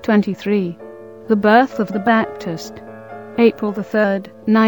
23. The birth of the Baptist. April the 3rd,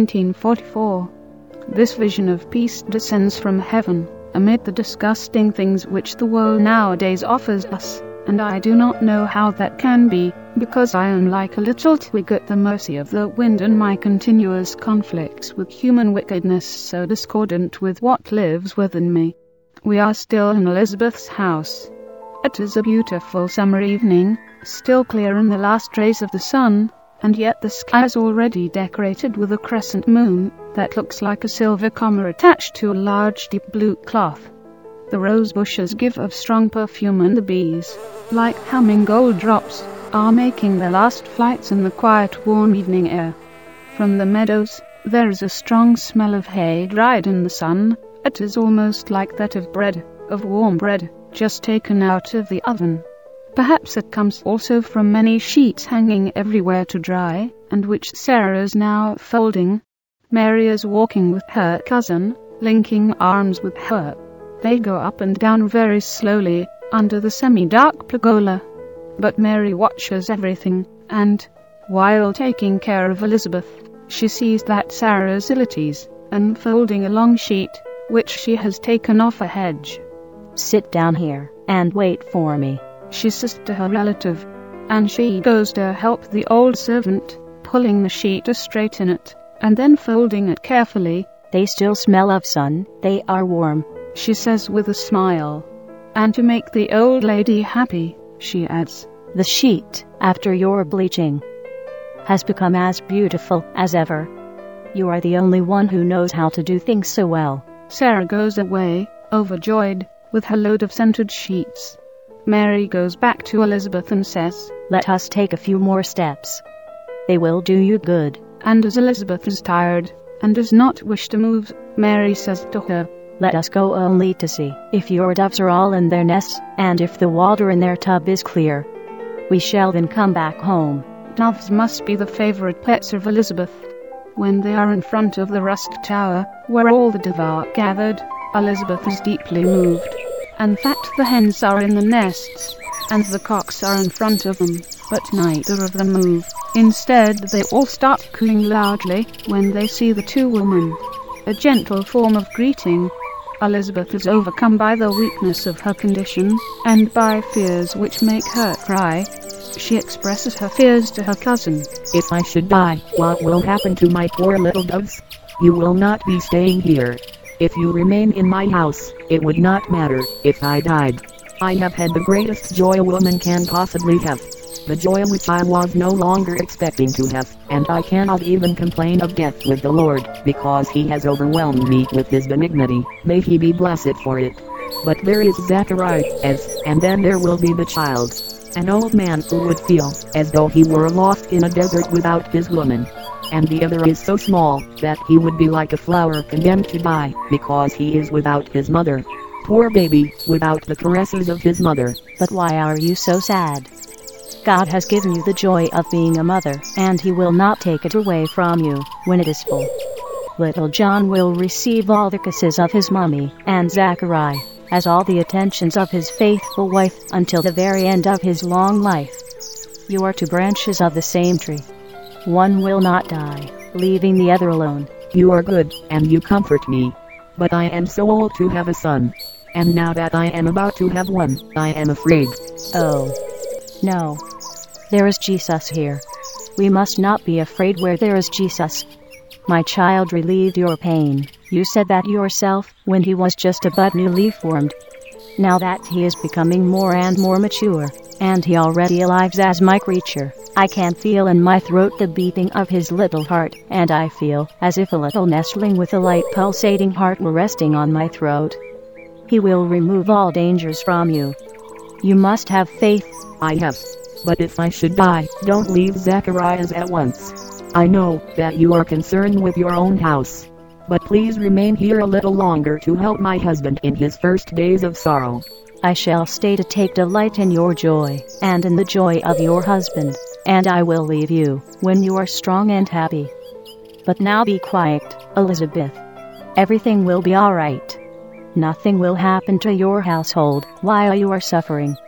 1944. This vision of peace descends from heaven, amid the disgusting things which the world nowadays offers us, and I do not know how that can be, because I am like a little twig at the mercy of the wind, and my continuous conflicts with human wickedness so discordant with what lives within me. We are still in Elizabeth's house. It is a beautiful summer evening, still clear in the last rays of the sun, and yet the sky is already decorated with a crescent moon that looks like a silver comma attached to a large deep blue cloth. The rose bushes give of strong perfume, and the bees, like humming gold drops, are making their last flights in the quiet warm evening air. From the meadows, there is a strong smell of hay dried in the sun. It is almost like that of bread, of warm bread, just taken out of the oven. Perhaps it comes also from many sheets hanging everywhere to dry, and which Sarah is now folding. Mary is walking with her cousin, linking arms with her. They go up and down very slowly, under the semi-dark pergola. But Mary watches everything, and, while taking care of Elizabeth, she sees that Sarah is ill at ease, unfolding a long sheet, which she has taken off a hedge. "Sit down here, and wait for me," she says to her relative, and she goes to help the old servant, pulling the sheet to straighten it, and then folding it carefully. "They still smell of sun, they are warm," she says with a smile. And to make the old lady happy, she adds, "The sheet, after your bleaching, has become as beautiful as ever. You are the only one who knows how to do things so well." Sarah goes away, overjoyed, with her load of scented sheets. Mary goes back to Elizabeth and says, "Let us take a few more steps. They will do you good." And as Elizabeth is tired, and does not wish to move, Mary says to her, "Let us go only to see if your doves are all in their nests, and if the water in their tub is clear. We shall then come back home." Doves must be the favorite pets of Elizabeth. When they are in front of the Rusk Tower, where all the Devour gathered, Elizabeth is deeply moved. In fact, the hens are in the nests, and the cocks are in front of them, but neither of them move. Instead, they all start cooing loudly when they see the two women. A gentle form of greeting. Elizabeth is overcome by the weakness of her condition, and by fears which make her cry. She expresses her fears to her cousin. "If I should die, what will happen to my poor little doves? You will not be staying here. If you remain in my house, it would not matter if I died. I have had the greatest joy a woman can possibly have. The joy which I was no longer expecting to have, and I cannot even complain of death with the Lord, because he has overwhelmed me with his benignity. May he be blessed for it. But there is Zacharias, and then there will be the child. An old man who would feel as though he were lost in a desert without his woman. And the other is so small that he would be like a flower condemned to die, because he is without his mother. Poor baby, without the caresses of his mother." "But why are you so sad? God has given you the joy of being a mother, and he will not take it away from you when it is full. Little John will receive all the kisses of his mommy, and Zachariah has all the attentions of his faithful wife until the very end of his long life. You are two branches of the same tree. One will not die, leaving the other alone." "You are good, and you comfort me. But I am so old to have a son. And now that I am about to have one, I am afraid." "Oh, no. There is Jesus here. We must not be afraid where there is Jesus. My child relieved your pain. You said that yourself when he was just a bud newly formed. Now that he is becoming more and more mature, and he already lives as my creature, I can feel in my throat the beating of his little heart, and I feel as if a little nestling with a light pulsating heart were resting on my throat. He will remove all dangers from you. You must have faith." "I have. But if I should die, don't leave Zacharias at once. I know that you are concerned with your own house. But please remain here a little longer to help my husband in his first days of sorrow." "I shall stay to take delight in your joy, and in the joy of your husband, and I will leave you when you are strong and happy. But now be quiet, Elizabeth. Everything will be all right. Nothing will happen to your household while you are suffering.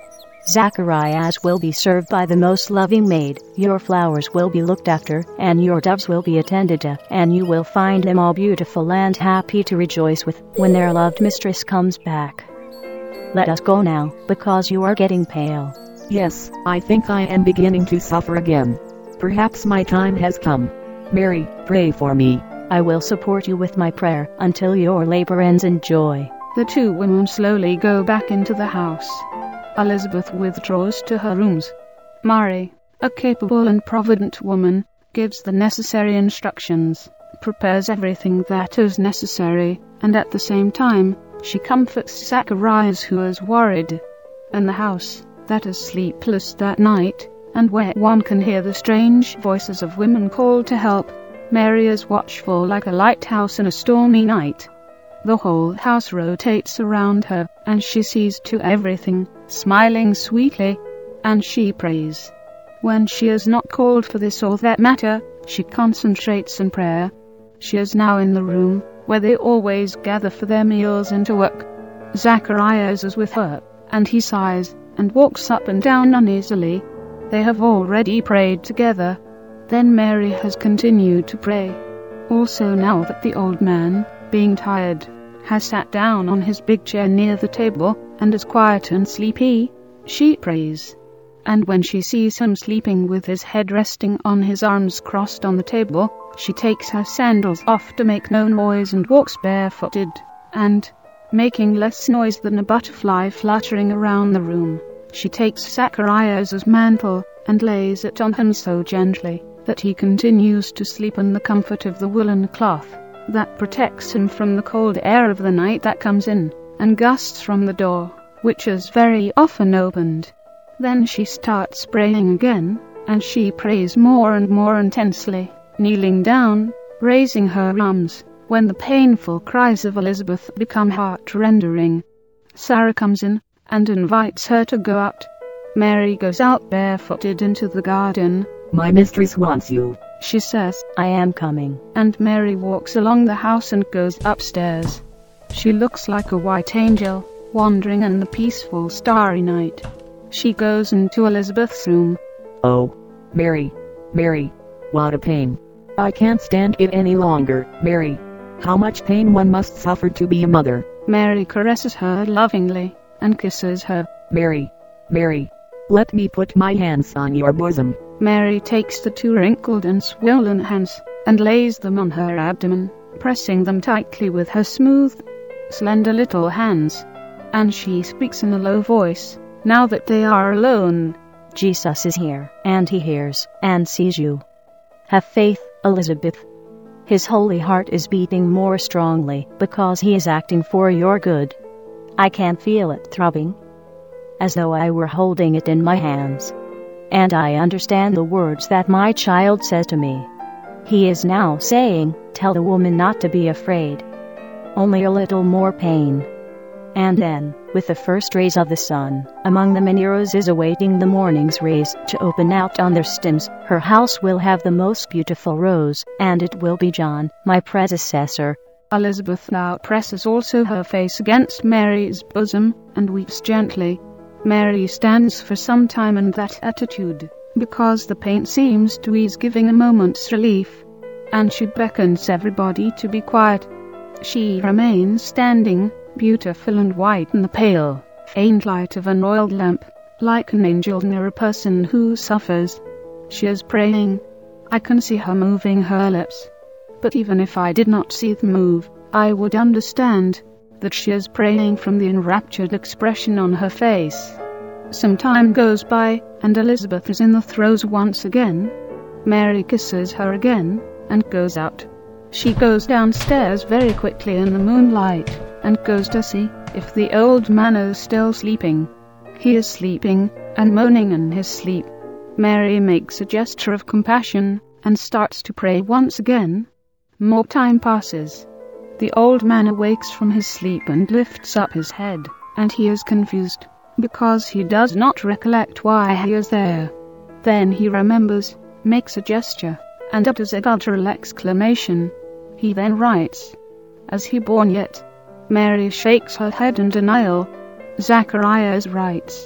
Zacharias will be served by the most loving maid, your flowers will be looked after, and your doves will be attended to, and you will find them all beautiful and happy to rejoice with when their loved mistress comes back. Let us go now, because you are getting pale. Yes, I think I am beginning to suffer again. Perhaps my time has come. Mary, pray for me. I will support you with my prayer until your labor ends in joy. The two women slowly go back into the house. Elizabeth withdraws to her rooms. Mary, a capable and provident woman, gives the necessary instructions, prepares everything that is necessary, and at the same time, she comforts Zacharias, who is worried. In the house that is sleepless that night, and where one can hear the strange voices of women call to help, Mary is watchful like a lighthouse in a stormy night. The whole house rotates around her, and she sees to everything, smiling sweetly, and she prays. When she is not called for this or that matter, she concentrates in prayer. She is now in the room where they always gather for their meals and to work. Zacharias is with her, and he sighs and walks up and down uneasily. They have already prayed together. Then Mary has continued to pray. Also, now that the old man, being tired, has sat down on his big chair near the table, and is quiet and sleepy, she prays. And when she sees him sleeping with his head resting on his arms crossed on the table, she takes her sandals off to make no noise and walks barefooted, and, making less noise than a butterfly fluttering around the room, she takes Zacharias' mantle and lays it on him so gently that he continues to sleep in the comfort of the woolen cloth that protects him from the cold air of the night that comes in, and gusts from the door, which is very often opened. Then she starts praying again, and she prays more and more intensely, kneeling down, raising her arms, when the painful cries of Elizabeth become heart-rending. Sarah comes in, and invites her to go out. Mary goes out barefooted into the garden. My mistress wants you, she says. I am coming. And Mary walks along the house and goes upstairs. She looks like a white angel, wandering in the peaceful starry night. She goes into Elizabeth's room. Oh, Mary, what a pain. I can't stand it any longer, Mary. How much pain one must suffer to be a mother. Mary caresses her lovingly, and kisses her. Mary, let me put my hands on your bosom. Mary takes the two wrinkled and swollen hands, and lays them on her abdomen, pressing them tightly with her smooth, slender little hands. And she speaks in a low voice, now that they are alone. Jesus is here, and he hears and sees you. Have faith, Elizabeth. His holy heart is beating more strongly because he is acting for your good. I can feel it throbbing, as though I were holding it in my hands. And I understand the words that my child says to me. He is now saying, tell the woman not to be afraid. Only a little more pain. And then, with the first rays of the sun, among the many roses awaiting the morning's rays to open out on their stems, her house will have the most beautiful rose, and it will be John, my predecessor. Elizabeth now presses also her face against Mary's bosom, and weeps gently. Mary stands for some time in that attitude, because the pain seems to ease, giving a moment's relief, and she beckons everybody to be quiet. She remains standing, beautiful and white in the pale, faint light of an oiled lamp, like an angel near a person who suffers. She is praying. I can see her moving her lips, but even if I did not see them move, I would understand that she is praying from the enraptured expression on her face. Some time goes by, and Elizabeth is in the throes once again. Mary kisses her again, and goes out. She goes downstairs very quickly in the moonlight, and goes to see if the old man is still sleeping. He is sleeping, and moaning in his sleep. Mary makes a gesture of compassion, and starts to pray once again. More time passes. The old man awakes from his sleep and lifts up his head, and he is confused, because he does not recollect why he is there. Then he remembers, makes a gesture, and utters a guttural exclamation. He then writes, "As he born yet?" Mary shakes her head in denial. Zacharias writes,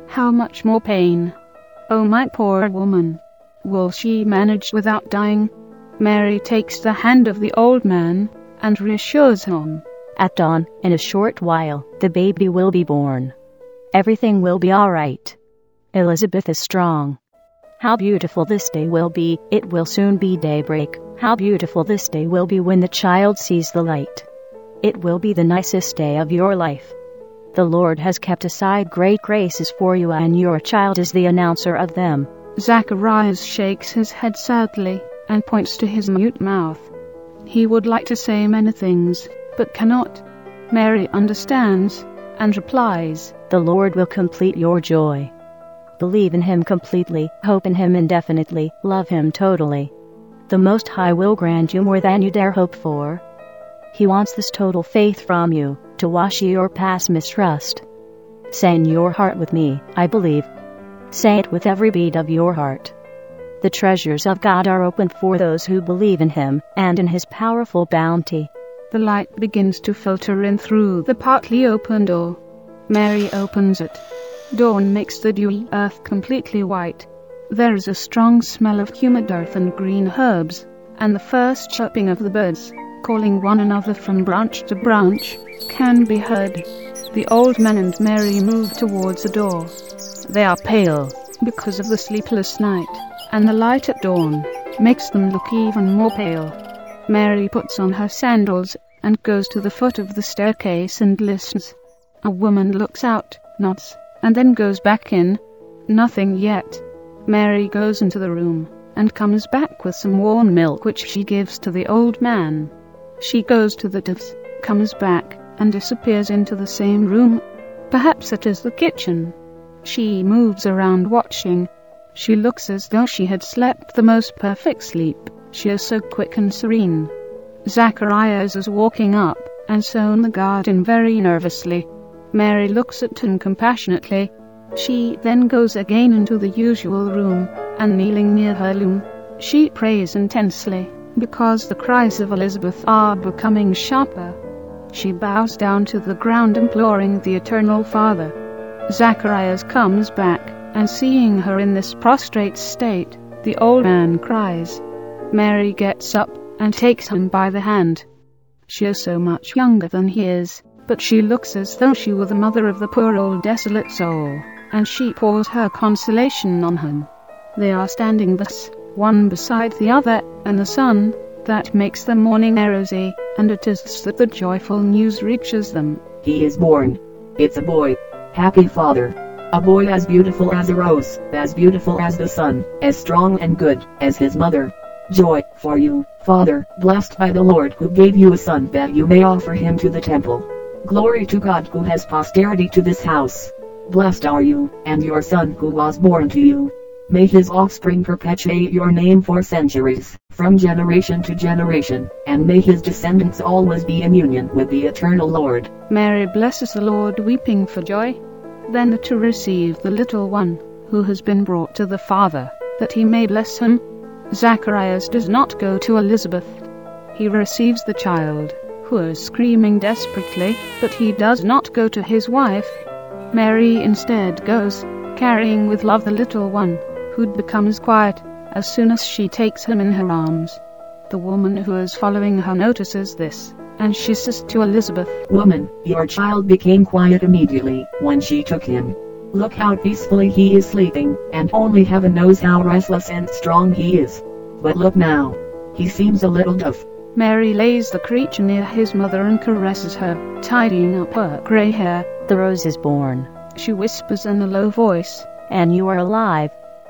How much more pain? Oh, my poor woman! Will she manage without dying? Mary takes the hand of the old man and reassures him. At dawn, in a short while, the baby will be born. Everything will be all right. Elizabeth is strong. How beautiful this day will be. It will soon be daybreak. How beautiful this day will be when the child sees the light. It will be the nicest day of your life. The Lord has kept aside great graces for you, and your child is the announcer of them. Zacharias shakes his head sadly and points to his mute mouth. He would like to say many things, but cannot. Mary understands and replies, The Lord will complete your joy. Believe in Him completely, hope in Him indefinitely, love Him totally. The Most High will grant you more than you dare hope for. He wants this total faith from you, to wash your past mistrust. Say in your heart with me, I believe. Say it with every beat of your heart. The treasures of God are open for those who believe in Him, and in His powerful bounty. The light begins to filter in through the partly open door. Mary opens it. Dawn makes the dewy earth completely white. There is a strong smell of humid earth and green herbs, and the first chirping of the birds, calling one another from branch to branch, can be heard. The old man and Mary move towards the door. They are pale, because of the sleepless night, and the light at dawn makes them look even more pale. Mary puts on her sandals and goes to the foot of the staircase and listens. A woman looks out, nods, and then goes back in. Nothing yet. Mary goes into the room and comes back with some warm milk which she gives to the old man. She goes to the doves, comes back, and disappears into the same room. Perhaps it is the kitchen. She moves around watching. She looks as though she had slept the most perfect sleep. She is so quick and serene. Zacharias is walking up and sown the garden very nervously. Mary looks at him compassionately. She then goes again into the usual room, and kneeling near her loom, she prays intensely, because the cries of Elizabeth are becoming sharper. She bows down to the ground imploring the Eternal Father. Zacharias comes back, and seeing her in this prostrate state, the old man cries. Mary gets up and takes him by the hand. She is so much younger than he is, but she looks as though she were the mother of the poor old desolate soul, and she pours her consolation on him. They are standing thus, one beside the other, and the sun, that makes the morning air rosy, and it is thus that the joyful news reaches them. He is born. It's a boy. Happy Father. A boy as beautiful as a rose, as beautiful as the sun, as strong and good as his mother. Joy for you, Father, blessed by the Lord who gave you a son that you may offer him to the temple. Glory to God who has posterity to this house. Blessed are you, and your son who was born to you. May his offspring perpetuate your name for centuries, from generation to generation, and may his descendants always be in union with the eternal Lord. Mary blesses the Lord, weeping for joy. Then to receive the little one, who has been brought to the Father, that he may bless him. Zacharias does not go to Elizabeth. He receives the child, who is screaming desperately, but he does not go to his wife. Mary instead goes, carrying with love the little one, who becomes quiet as soon as she takes him in her arms. The woman who is following her notices this, and she says to Elizabeth, Woman, your child became quiet immediately when she took him. Look how peacefully he is sleeping, and only heaven knows how restless and strong he is. But look now. He seems a little deaf. Mary lays the creature near his mother and caresses her, tidying up her grey hair. The rose is born, she whispers in a low voice, and you are alive.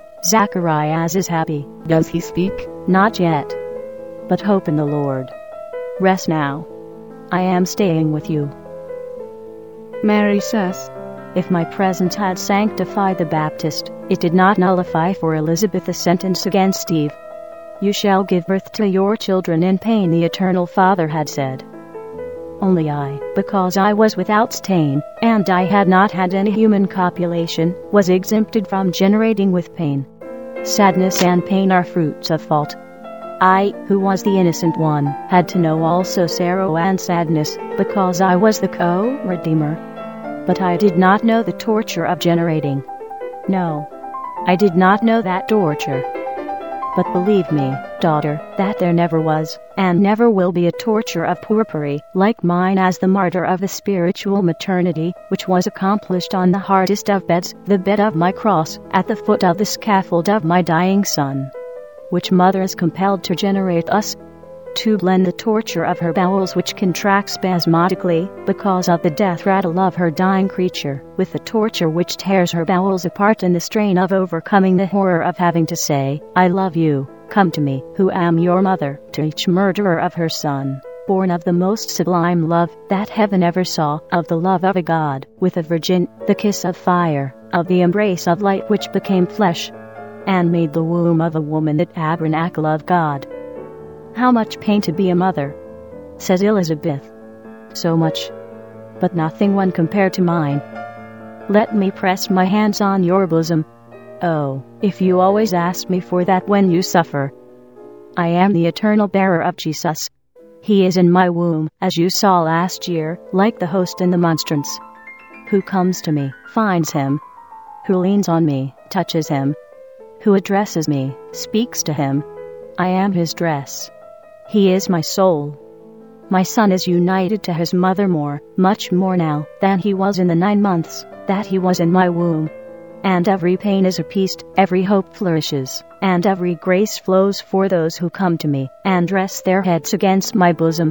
Zacharias is happy. Does he speak? Not yet. But hope in the Lord. Rest now. I am staying with you. Mary says, If my presence had sanctified the Baptist, it did not nullify for Elizabeth the sentence against Eve. You shall give birth to your children in pain, the Eternal Father had said. Only I, because I was without stain, and I had not had any human copulation, was exempted from generating with pain. Sadness and pain are fruits of fault. I, who was the innocent one, had to know also sorrow and sadness, because I was the co-redeemer. But I did not know the torture of generating. No, I did not know that torture. But believe me, daughter, that there never was, and never will be a torture of purpuri like mine as the martyr of the spiritual maternity, which was accomplished on the hardest of beds, the bed of my cross, at the foot of the scaffold of my dying son. Which mother is compelled to generate us, to blend the torture of her bowels which contract spasmodically, because of the death rattle of her dying creature, with the torture which tears her bowels apart in the strain of overcoming the horror of having to say, I love you, come to me, who am your mother, to each murderer of her son, born of the most sublime love that heaven ever saw, of the love of a God, with a virgin, the kiss of fire, of the embrace of light which became flesh, and made the womb of a woman the tabernacle of God. How much pain to be a mother, says Elizabeth. So much, but nothing when compared to mine. Let me press my hands on your bosom. Oh, if you always ask me for that when you suffer. I am the eternal bearer of Jesus. He is in my womb, as you saw last year, like the host in the monstrance. Who comes to me, finds him. Who leans on me, touches him. Who addresses me, speaks to him. I am his dress. He is my soul. My son is united to his mother more, much more now, than he was in the 9 months that he was in my womb. And every pain is appeased, every hope flourishes, and every grace flows for those who come to me, and rest their heads against my bosom.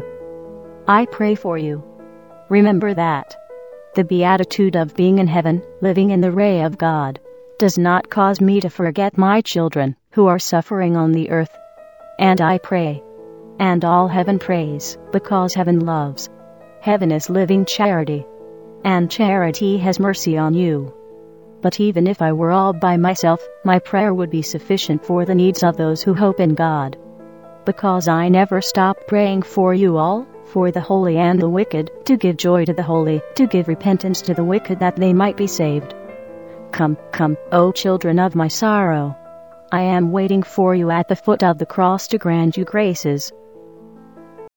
I pray for you. Remember that. The beatitude of being in heaven, living in the ray of God, does not cause me to forget my children, who are suffering on the earth. And I pray. And all heaven prays, because heaven loves. Heaven is living charity. And charity has mercy on you. But even if I were all by myself, my prayer would be sufficient for the needs of those who hope in God. Because I never stop praying for you all, for the holy and the wicked, to give joy to the holy, to give repentance to the wicked that they might be saved. Come, come, O children of my sorrow. I am waiting for you at the foot of the cross to grant you graces,